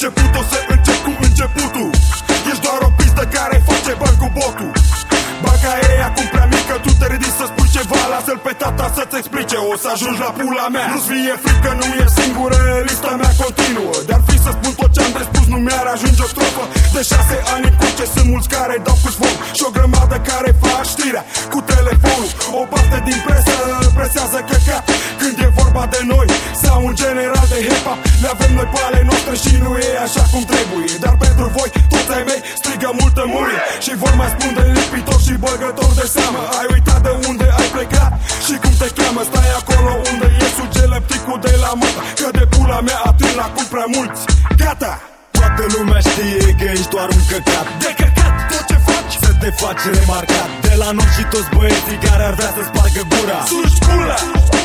început, o să încep cu începutul. Ești doar o pistă care face bani cu botul. Banca e acum prea mică, tu te ridici să spui ceva. Lasă-l pe tata să-ți explice, o să ajungi la pula mea. Nu-ți fie frică, nu e singură, lista mea continuă. Dar fi să spun tot ce-am de spus, nu mi-ar ajunge o strofă. De 6 ani încoace sunt mulți care dau cu foc și o grămadă care fac știrea cu telefonul. O parte din presă presează căcat când e vorba de noi sau un general de hip-hop. Le avem noi pe ale noastre și nu e așa cum trebuie. Dar pentru voi, toți ai mei, strigă multă murie și vor mai spun de lipitor și băgător de seamă. Ai uitat de unde ai plecat și cum te cheamă. Stai acolo unde e sugelepticul de la măta, că de pula mea ating la cum prea mulți. Gata! Toată lumea știe că ești doar un căcat. De căcat, tot ce faci să te faci remarcat de la noi și toți băieții care ar vrea să spargă gura. Suși pula!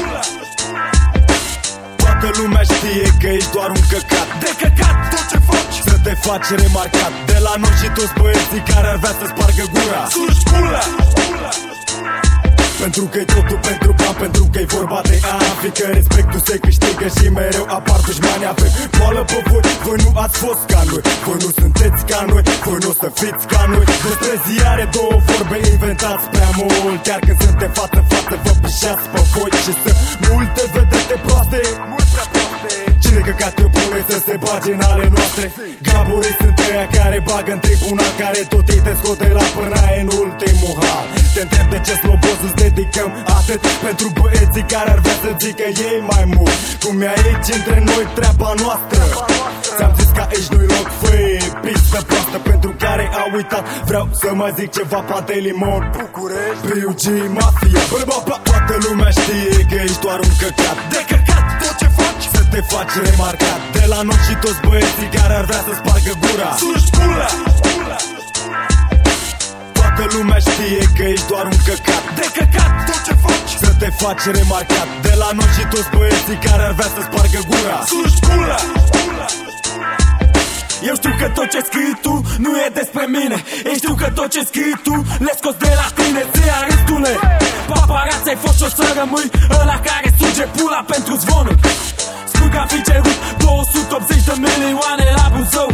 Toată lumea știe că ești doar un căcat. De căcat, tot ce faci să te faci remarcat de la noi și toți băieții care ar vrea să spargă gura. Suși pula! Pentru că-i totul pentru bani, pentru că-i vorba de ani. Fică respectul se câștigă și mereu apar dușmani. Avem boală pe voi, voi nu ați fost ca noi. Voi nu sunteți ca noi, voi nu o să fiți ca noi. Despre ziare două vorbe inventați prea mult. Chiar când suntem față-față vă pișați pe voi. Și sunt multe vedete proaste, mult prea proaste. Cine căcat eu pune să se bage în ale noastre? Gaborii sunt ăia care bagă în tribunal, care tot ei te scoate la pârnaie în ultimul hal. Te întreb de ce slobos îți dedicăm atât pentru băieții care ar vrea să zică ei mai mult. Cum e aici între noi treaba noastră. Ți-am zis că aici nu-i loc, făi pistă proastă pentru care au uitat. Vreau să mai zic ceva, Pantelimon, București, P.U.G. Mafia. Toată lumea știe că ești doar un căcat. De căcat, tot ce faci să te faci remarcat de la noi și toți băieții care ar vrea să spargă gura. Suși pula! Toată lumea știe că ești doar un căcat. De căcat, tot ce faci să te faci remarcat de la noi și toți băieții care ar vrea să spargă gura. Suși pula! Eu știu că tot ce scrii tu nu e despre mine. Eu știu că tot ce scrii tu le scos de la tine. Ți-aristule, paparați ai fost și o să rămâi ăla care suge pula pentru zvonuri. Spui că am fi cerut 280 de milioane la Buzău.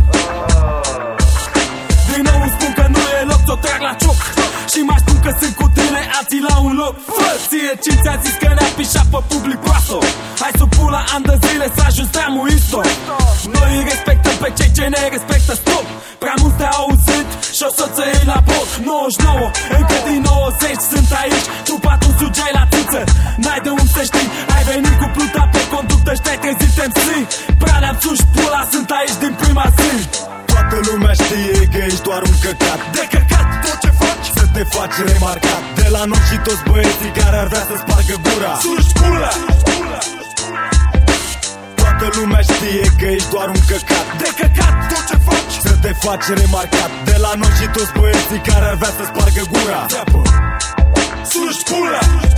Din nou îmi spun că nu e loc, ți-o trag la cioc. Și mai spun că sunt cu tine, alții la un loc. Fă, ție cine ți-a zis că ne-a pișat pe public proastă? Hai să pula ani de zile să ajungi treamul isto. Noi îi respectăm pe cei ce ne respectă, stop. Prea mult te-au auzit și o să-ți iei la bot. 99, încă din 90 sunt aici. Tu patru sugeai la țâță, n-ai de unde să știi. Ai venit cu pluta pe conductă și te-ai trezit MC. Prea le-am suși pula, sunt aici din prima zi. Toată lumea știe că ești doar un căcat. De căcat, tot ce faci să te faci remarcat de la noi și toți băieții care ar vrea să spargă gura. Suși pula! Toată lumea știe că ești doar un căcat. De căcat, tot ce faci să te faci remarcat de la noi și toți băieții care ar vrea să spargă gura. Suși pula!